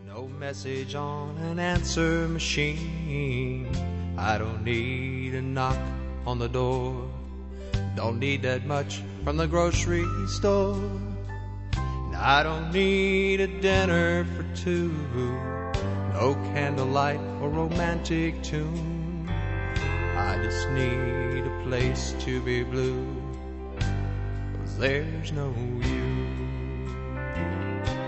No message on an answer machine. I don't need a knock on the door. Don't need that much from the grocery store. And I don't need a dinner for two. No candlelight or romantic tune. I just need a place to be blue, 'cause there's no you.